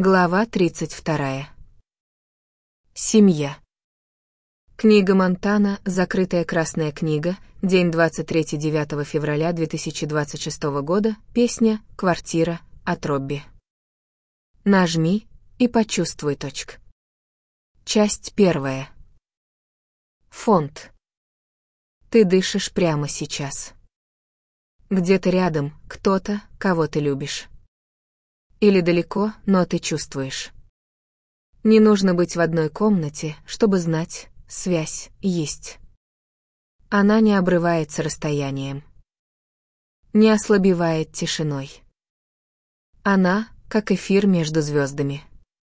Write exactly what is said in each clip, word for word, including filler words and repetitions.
Глава тридцать вторая. Семья. Книга Монтана, закрытая красная книга, день двадцать третьего девятого февраля две тысячи двадцать шестого года, песня «Квартира» от Робби. Нажми и почувствуй. Точка. Часть первая. Фонд. Ты дышишь прямо сейчас. Где-то рядом кто-то, кого ты любишь. Или далеко, но ты чувствуешь. Не нужно быть в одной комнате, чтобы знать, связь есть. Она не обрывается расстоянием. Не ослабевает тишиной. Она, как эфир между звездами.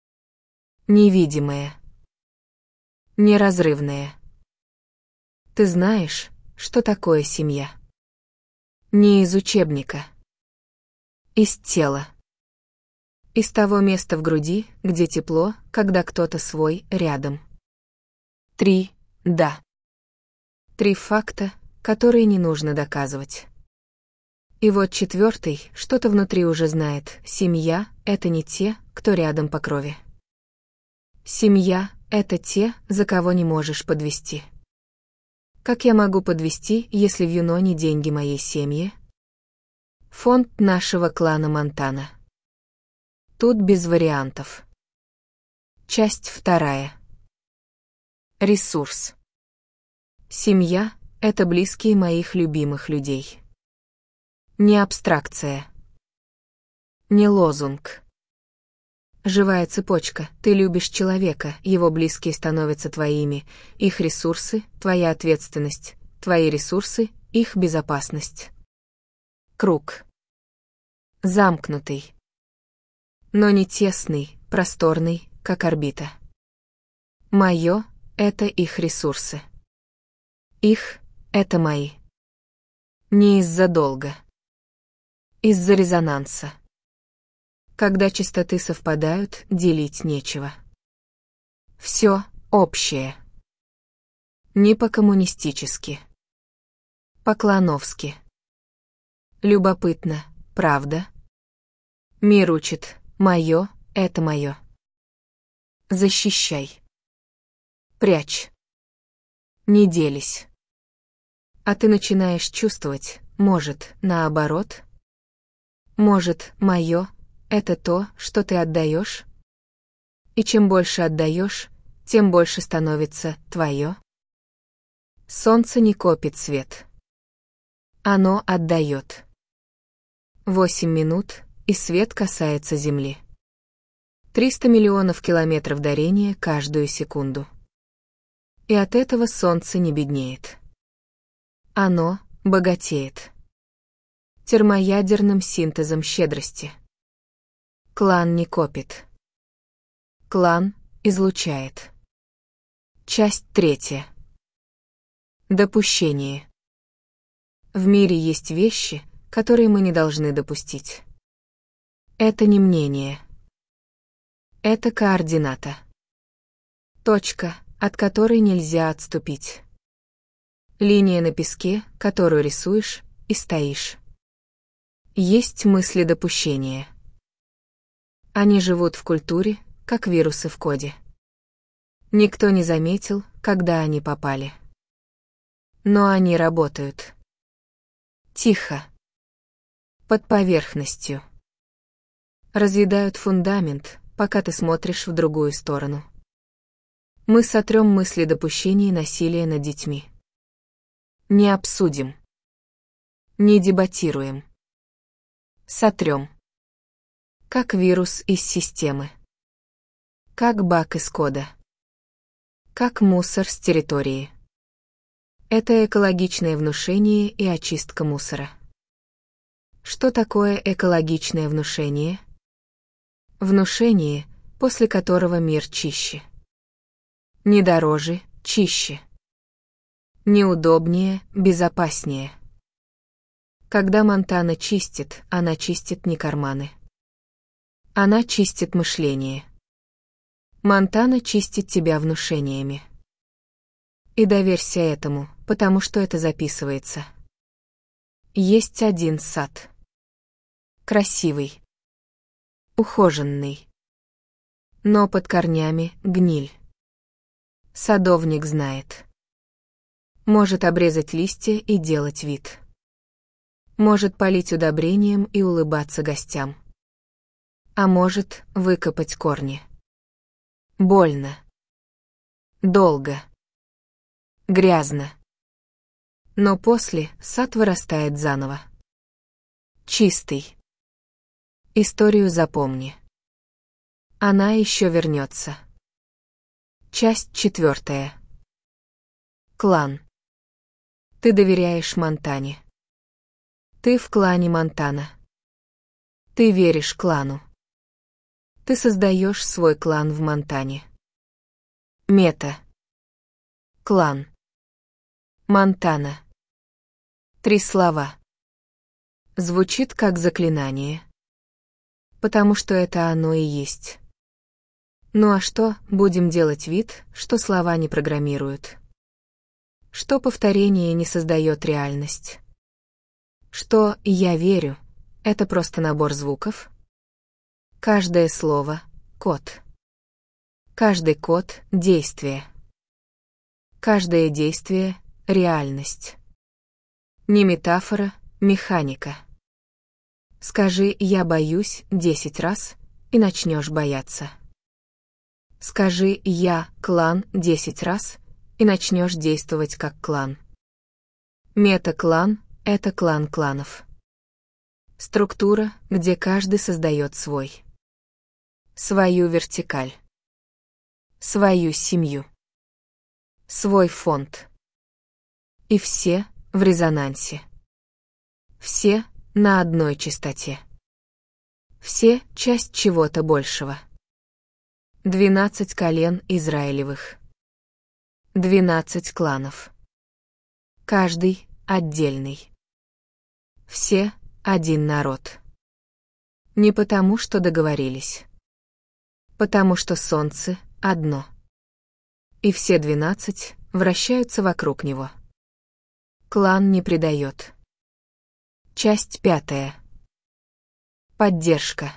Невидимая. Неразрывная. Ты знаешь, что такое семья? Не из учебника. Из тела. Из того места в груди, где тепло, когда кто-то свой рядом. Три «да». Три факта, которые не нужно доказывать. И вот четвертый, что-то внутри уже знает: семья — это не те, кто рядом по крови. Семья — это те, за кого не можешь подвести. Как я могу подвести, если в Юноне деньги моей семьи? Фонд нашего клана Монтана. Тут без вариантов. Часть вторая. Ресурс. Семья — это близкие моих любимых людей. Не абстракция. Не лозунг. Живая цепочка. Ты любишь человека, его близкие становятся твоими, их ресурсы — твоя ответственность, твои ресурсы — их безопасность. Круг. Замкнутый. Но не тесный, просторный, как орбита. Моё — это их ресурсы. Их — это мои. Не из-за долга. Из-за резонанса. Когда частоты совпадают, делить нечего. Всё общее. Не по-коммунистически. По-клановски. Любопытно, правда? Мир учит: моё — это моё. Защищай. Прячь. Не делись. А ты начинаешь чувствовать, может, наоборот? Может, моё — это то, что ты отдаёшь? И чем больше отдаёшь, тем больше становится твоё. Солнце не копит свет. Оно отдаёт. Восемь минут, и свет касается земли. триста миллионов километров дарения каждую секунду. И от этого солнце не беднеет. Оно богатеет. Термоядерным синтезом щедрости. Клан не копит. Клан излучает. Часть третья. Допущение. В мире есть вещи, которые мы не должны допустить. Это не мнение. Это координата. Точка, от которой нельзя отступить. Линия на песке, которую рисуешь, и стоишь. Есть мысли допущения. Они живут в культуре, как вирусы в коде. Никто не заметил, когда они попали. Но они работают. Тихо. Под поверхностью. Разъедают фундамент, пока ты смотришь в другую сторону. Мы сотрем мысли допущения насилия над детьми. Не обсудим. Не дебатируем. Сотрем. Как вирус из системы. Как баг из кода. Как мусор с территории. Это экологичное внушение и очистка мусора. Что такое экологичное внушение? Внушение, после которого мир чище. Не дороже, чище. Неудобнее, безопаснее. Когда Монтана чистит, она чистит не карманы. Она чистит мышление. Монтана чистит тебя внушениями. И доверься этому, потому что это записывается. Есть один сад. Красивый. Ухоженный. но под корнями гниль. Садовник знает. Может обрезать листья и делать вид. Может полить удобрением и улыбаться гостям. А может выкопать корни. Больно. Долго. Грязно. Но после сад вырастает заново. Чистый. Историю запомни. Она еще вернется. Часть четвертая. Клан. Ты доверяешь Монтане. Ты в клане Монтана. Ты веришь клану. Ты создаешь свой клан в Монтане. Мета. Клан. Монтана. Три слова. Звучит как заклинание. Потому что это оно и есть. Ну а что, будем делать вид, что слова не программируют? Что повторение не создает реальность? Что «я верю» — это просто набор звуков? Каждое слово — код. Каждый код — действие. Каждое действие — реальность. Не метафора, механика. Скажи «я боюсь» десять раз, и начнешь бояться. Скажи «я клан» десять раз, и начнешь действовать как клан. Мета-клан — это клан кланов. Структура, где каждый создает свой. Свою вертикаль. Свою семью. Свой фонд. И все в резонансе. Все на одной частоте. Все часть чего-то большего. Двенадцать колен Израилевых. Двенадцать кланов. Каждый отдельный. Все один народ. Не потому, что договорились. Потому что солнце одно. И все двенадцать вращаются вокруг него. Клан не предает. Часть пятая. Поддержка.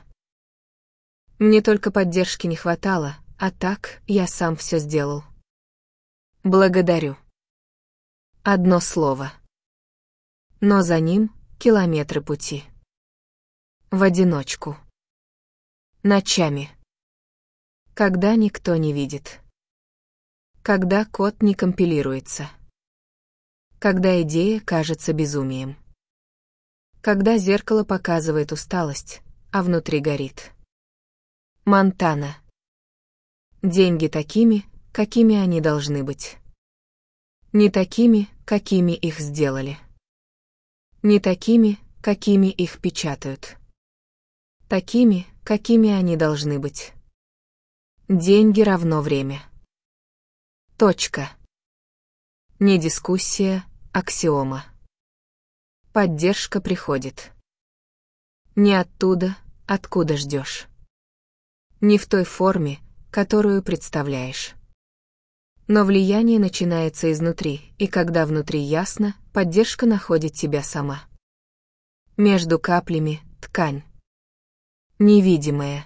Мне только поддержки не хватало, а так я сам все сделал. Благодарю. Одно слово. Но за ним километры пути. В одиночку. Ночами. Когда никто не видит. Когда код не компилируется. Когда идея кажется безумием. Когда зеркало показывает усталость, а внутри горит. Монтана. Деньги такими, какими они должны быть. Не такими, какими их сделали. Не такими, какими их печатают. Такими, какими они должны быть. Деньги равно время. Точка. Не дискуссия, аксиома. Поддержка приходит. Не оттуда, откуда ждешь. Не в той форме, которую представляешь. Но влияние начинается изнутри, и когда внутри ясно, поддержка находит тебя сама. Между каплями — ткань. Невидимая.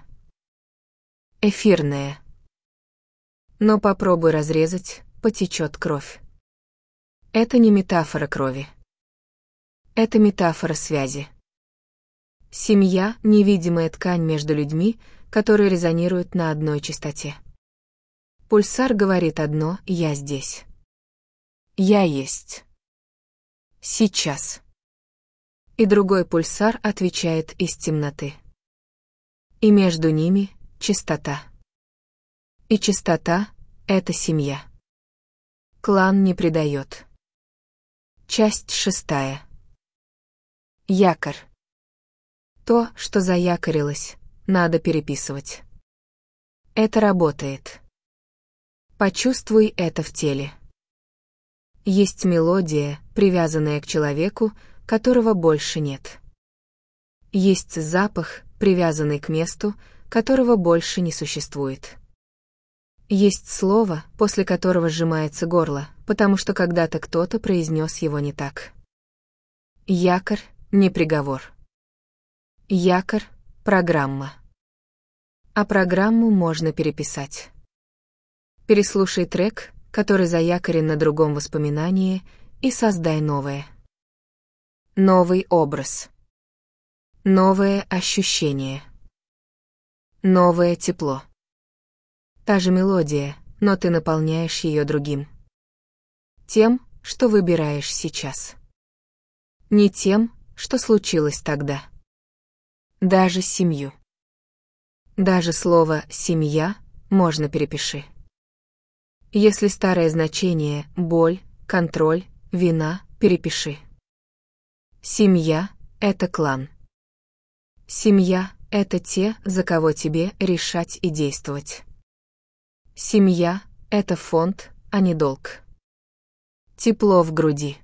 Эфирная. Но попробуй разрезать, потечет кровь. Это не метафора крови. Это метафора связи. Семья — невидимая ткань между людьми, которые резонируют на одной частоте. Пульсар говорит одно — я здесь. Я есть. Сейчас. И другой пульсар отвечает из темноты. И между ними — чистота. И чистота — это семья. Клан не предает. Часть шестая. Якорь. То, что заякорилось, надо переписывать. Это работает. Почувствуй это в теле. Есть мелодия, привязанная к человеку, которого больше нет. Есть запах, привязанный к месту, которого больше не существует. Есть слово, после которого сжимается горло, потому что когда-то кто-то произнес его не так. Якорь — не приговор. Якорь — программа. а программу можно переписать. Переслушай трек, который заякорен на другом воспоминании, и создай новое. Новый образ. Новое ощущение. Новое тепло. Та же мелодия, но ты наполняешь ее другим. Тем, что выбираешь сейчас. Не тем, что случилось тогда. Даже семью. Даже слово «семья» можно перепиши. Если старое значение «боль», «контроль», «вина» перепиши. Семья — это клан. Семья — это те, за кого тебе решать и действовать. Семья — это фонд, а не долг. Тепло в груди.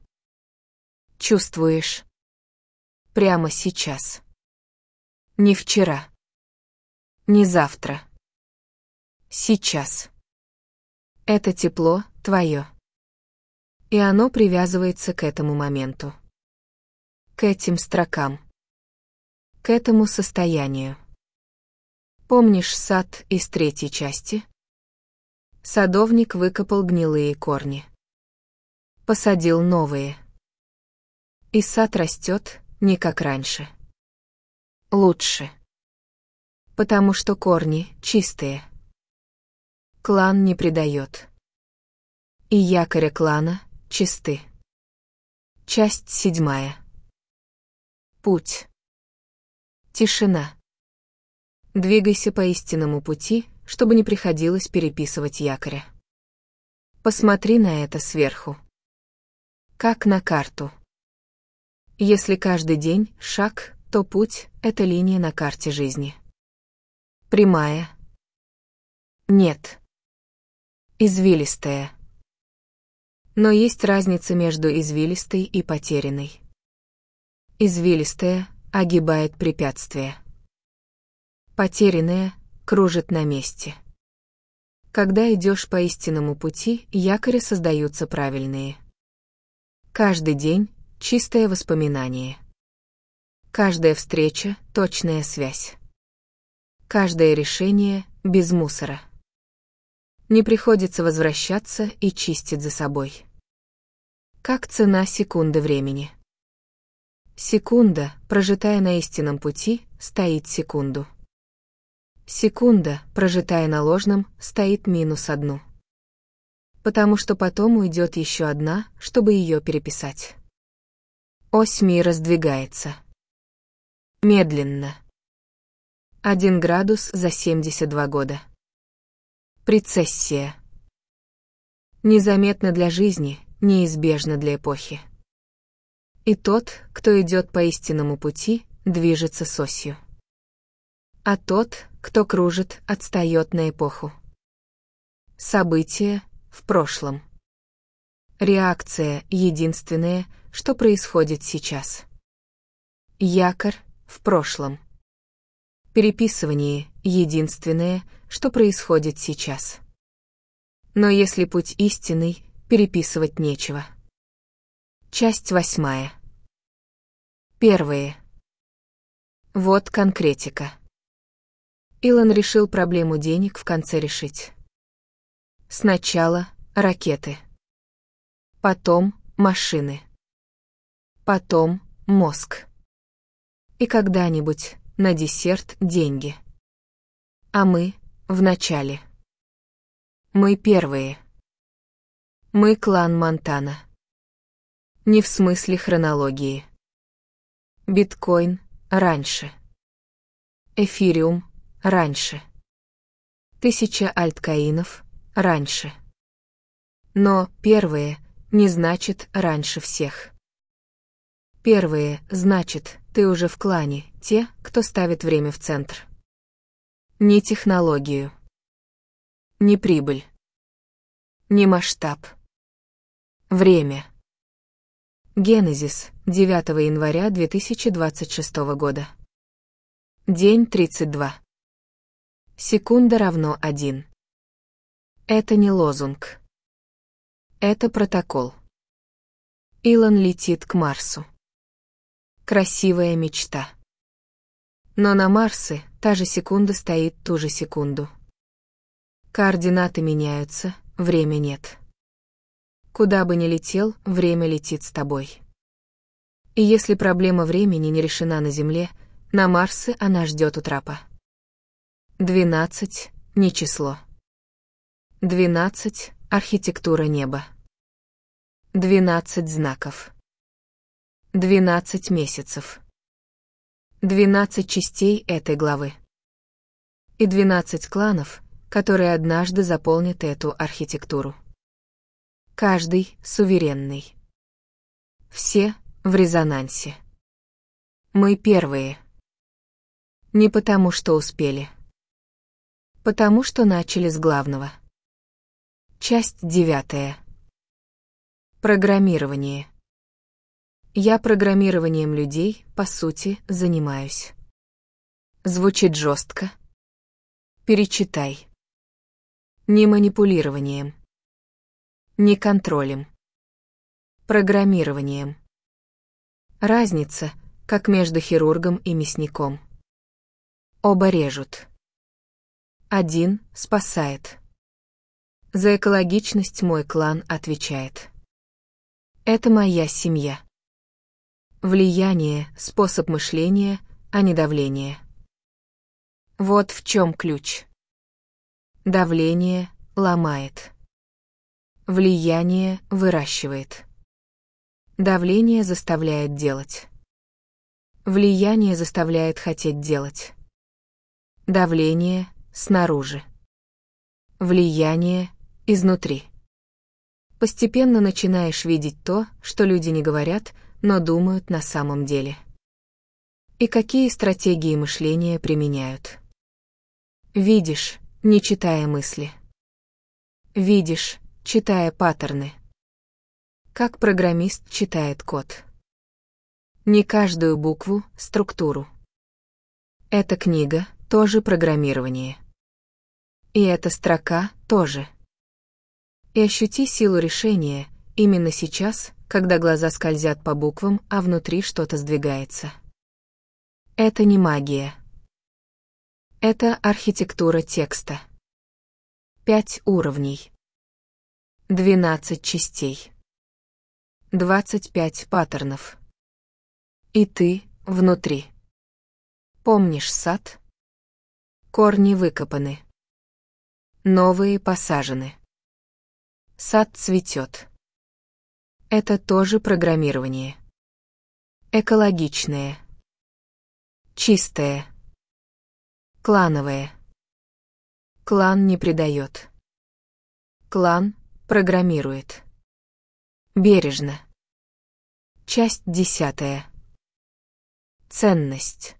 Чувствуешь? Прямо сейчас. Не вчера. Не завтра. Сейчас. Это тепло твое. И оно привязывается к этому моменту. К этим строкам. К этому состоянию. Помнишь сад из третьей части? Садовник выкопал гнилые корни. Посадил новые. И сад растет, не как раньше. Лучше. Потому что корни чистые. Клан не предает. И якоря клана чисты. Часть седьмая. Путь. Тишина. Двигайся по истинному пути, чтобы не приходилось переписывать якоря. Посмотри на это сверху. Как на карту. Если каждый день шаг, то путь — это линия на карте жизни. Прямая. Нет. Извилистая. Но есть разница между извилистой и потерянной. Извилистая огибает препятствия. Потерянная кружит на месте. Когда идешь по истинному пути, якори создаются правильные. Каждый день — чистое воспоминание. Каждая встреча — точная связь. Каждое решение — без мусора. Не приходится возвращаться и чистить за собой. Как цена секунды времени. Секунда, прожитая на истинном пути, стоит секунду. Секунда, прожитая на ложном, стоит минус одну. Потому что потом уйдет еще одна, чтобы ее переписать. Ось мира сдвигается. Медленно. Один градус за семьдесят два года. Прецессия. Незаметно для жизни, неизбежно для эпохи. И тот, кто идет по истинному пути, движется с осью. А тот, кто кружит, отстает на эпоху. Событие в прошлом. Реакция единственная, что происходит сейчас. Якорь в прошлом. Переписывание единственное, что происходит сейчас. Но если путь истинный, переписывать нечего. Часть восьмая. Первые. Вот конкретика. Илон решил проблему денег в конце решить. Сначала ракеты. Потом машины. Потом мозг. И когда-нибудь на десерт деньги. А мы в начале. Мы первые. Мы клан Монтана. Не в смысле хронологии. Биткоин раньше. Эфириум раньше. Тысяча альткоинов раньше. Но первые не значит раньше всех. Первые значит, ты уже в клане, те, кто ставит время в центр. Не технологию. Не прибыль. Не масштаб. Время. Генезис, девятого января две тысячи двадцать шестого года. День тридцать два. Секунда равно один. Это не лозунг. Это протокол. Илон летит к Марсу. Красивая мечта. Но на Марсе та же секунда стоит ту же секунду. Координаты меняются, время нет. Куда бы ни летел, время летит с тобой. И если проблема времени не решена на Земле, на Марсе она ждет у трапа. Двенадцать — не число. Двенадцать — архитектура неба. Двенадцать знаков. Двенадцать месяцев. Двенадцать частей этой главы. И двенадцать кланов, которые однажды заполнят эту архитектуру. Каждый суверенный. Все в резонансе. Мы первые. Не потому, что успели. Потому что начали с главного. Часть девятая. Программирование. Я программированием людей, по сути, занимаюсь. Звучит жестко. Перечитай. Не манипулированием. Не контролем. Программированием. Разница, как между хирургом и мясником. Оба режут. Один спасает. За экологичность мой клан отвечает. Это моя семья. Влияние — способ мышления, а не давление. Вот в чем ключ. Давление ломает. Влияние выращивает. Давление заставляет делать. Влияние заставляет хотеть делать. Давление снаружи. Влияние изнутри. Постепенно начинаешь видеть то, что люди не говорят, но думают на самом деле. И какие стратегии мышления применяют. Видишь, не читая мысли. Видишь, читая паттерны. Как программист читает код. Не каждую букву, структуру. Эта книга — тоже программирование. И эта строка — тоже. И ощути силу решения именно сейчас, когда глаза скользят по буквам, а внутри что-то сдвигается. Это не магия. Это архитектура текста. Пять уровней. Двенадцать частей. Двадцать пять паттернов. И ты внутри. Помнишь сад? Корни выкопаны. Новые посажены. Сад цветет. Это тоже программирование. Экологичное. Чистое. Клановое. Клан не предает. Клан программирует. Бережно. Часть десятая. Ценность.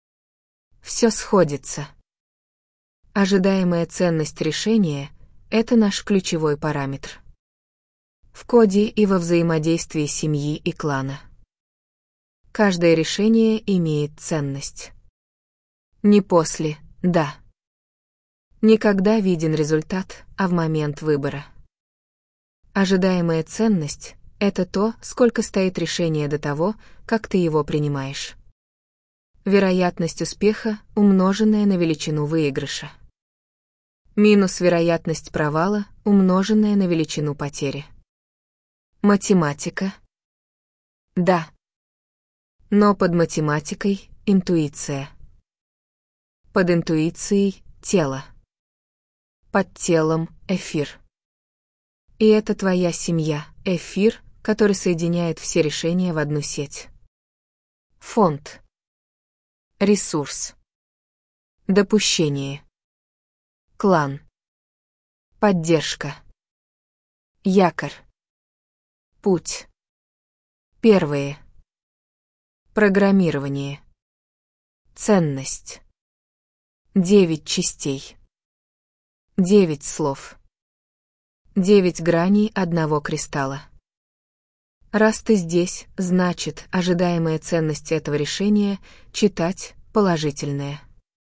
Все сходится. Ожидаемая ценность решения — это наш ключевой параметр. В коде и во взаимодействии семьи и клана. Каждое решение имеет ценность. Не после, да. Никогда виден результат, а в момент выбора. Ожидаемая ценность — это то, сколько стоит решение до того, как ты его принимаешь. Вероятность успеха, умноженная на величину выигрыша. Минус вероятность провала, умноженная на величину потери. Математика? Да. Но под математикой — интуиция. Под интуицией — тело. Под телом — эфир. И это твоя семья, эфир, который соединяет все решения в одну сеть. Фонд. Ресурс. Допущение. Клан. Поддержка. Якорь. Путь. Первые. Программирование. Ценность. Девять частей. Девять слов. Девять граней одного кристалла. Раз ты здесь, значит, ожидаемая ценность этого решения — читать положительное.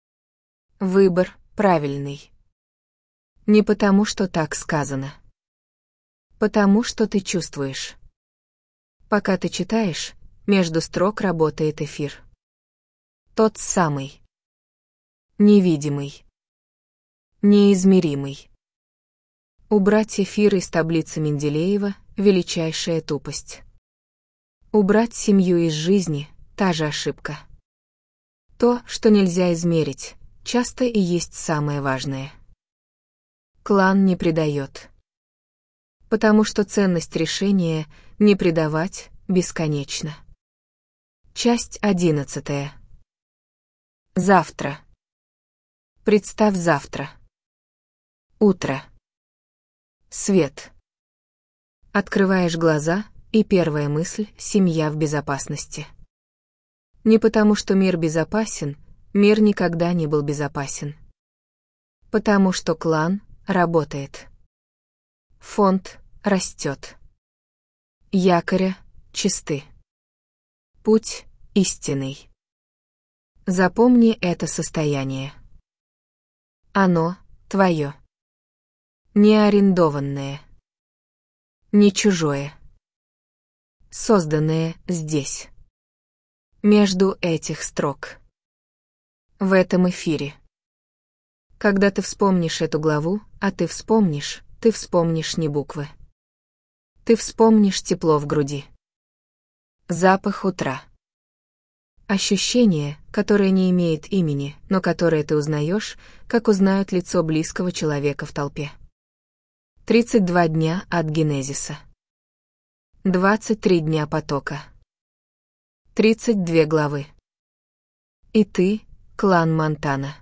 Выбор правильный. Не потому, что так сказано. Потому, что ты чувствуешь. Пока ты читаешь, между строк работает эфир. Тот самый. невидимый, неизмеримый. Убрать эфир из таблицы Менделеева — величайшая тупость. Убрать семью из жизни — та же ошибка. То, что нельзя измерить, часто и есть самое важное. Клан не предает. Потому что ценность решения не предавать бесконечна. Часть одиннадцатая. Завтра. Представь завтра. Утро. Свет. Открываешь глаза, и первая мысль — семья в безопасности. Не потому, что мир безопасен, мир никогда не был безопасен. Потому что клан работает. Фонд растет. Якоря чисты. Путь истинный. Запомни это состояние. Оно твое. Не арендованное. Не чужое. Созданное здесь. Между этих строк. В этом эфире. Когда ты вспомнишь эту главу, а ты вспомнишь, ты вспомнишь не буквы. Ты вспомнишь тепло в груди. Запах утра. Ощущение, которое не имеет имени, но которое ты узнаешь, как узнают лицо близкого человека в толпе. тридцать два дня от генезиса. двадцать три дня потока. тридцать две главы. И ты, клан Монтана.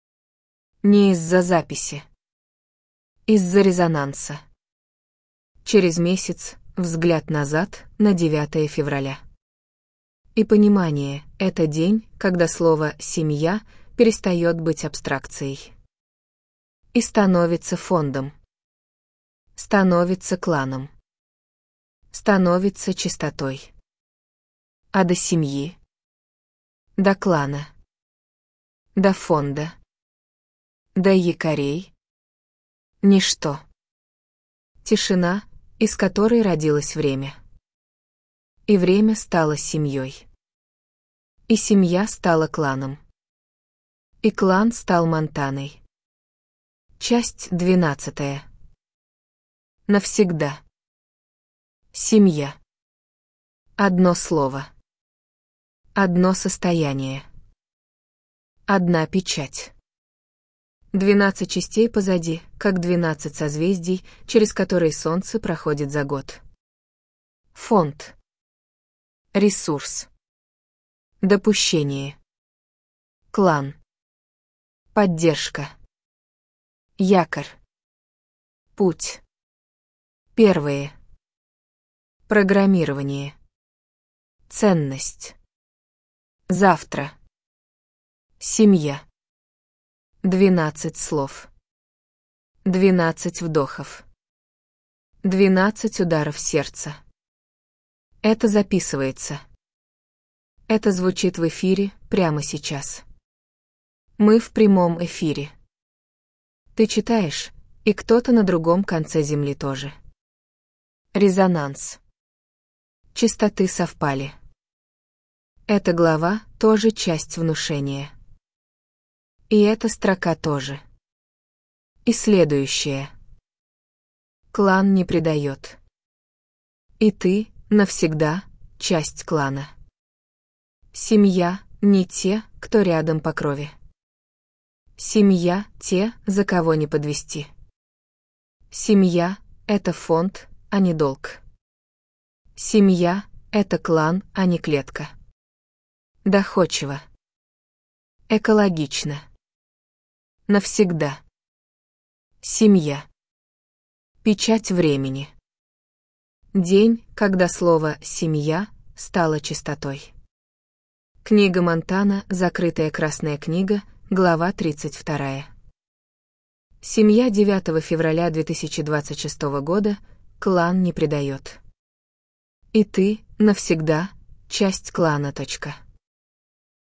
Не из-за записи. Из-за резонанса. Через месяц взгляд назад на девятое февраля. И понимание — это день, когда слово «семья» перестает быть абстракцией. И становится фондом. Становится кланом. Становится чистотой. А до семьи? До клана? До фонда? До якорей? Ничто. Тишина, из которой родилось время. И время стало семьей. И семья стала кланом. И клан стал Монтаной. Часть двенадцатая. Навсегда. Семья. Одно слово. Одно состояние. Одна печать. Двенадцать частей позади, как двенадцать созвездий, через которые солнце проходит за год. Фонд. Ресурс. Допущение. Клан. Поддержка. Якорь. Путь. Первые. Программирование. Ценность. Завтра. Семья. Двенадцать слов. Двенадцать вдохов. Двенадцать ударов сердца. Это записывается. Это звучит в эфире прямо сейчас. Мы в прямом эфире. Ты читаешь, и кто-то на другом конце земли тоже. Резонанс. Частоты совпали. Эта глава тоже часть внушения. И эта строка тоже. И следующая. Клан не предает. И ты навсегда часть клана. Семья не те, кто рядом по крови. Семья те, за кого не подвести. Семья — это фонд, а не долг. Семья — это клан, а не клетка. Доходчиво. Экологично. Навсегда. Семья. Печать времени. День, когда слово «семья» стало чистотой. Книга Монтана, закрытая красная книга, глава тридцать вторая. Семья девятого февраля две тысячи двадцать шестого года, клан не предает. И ты навсегда часть клана. Точка.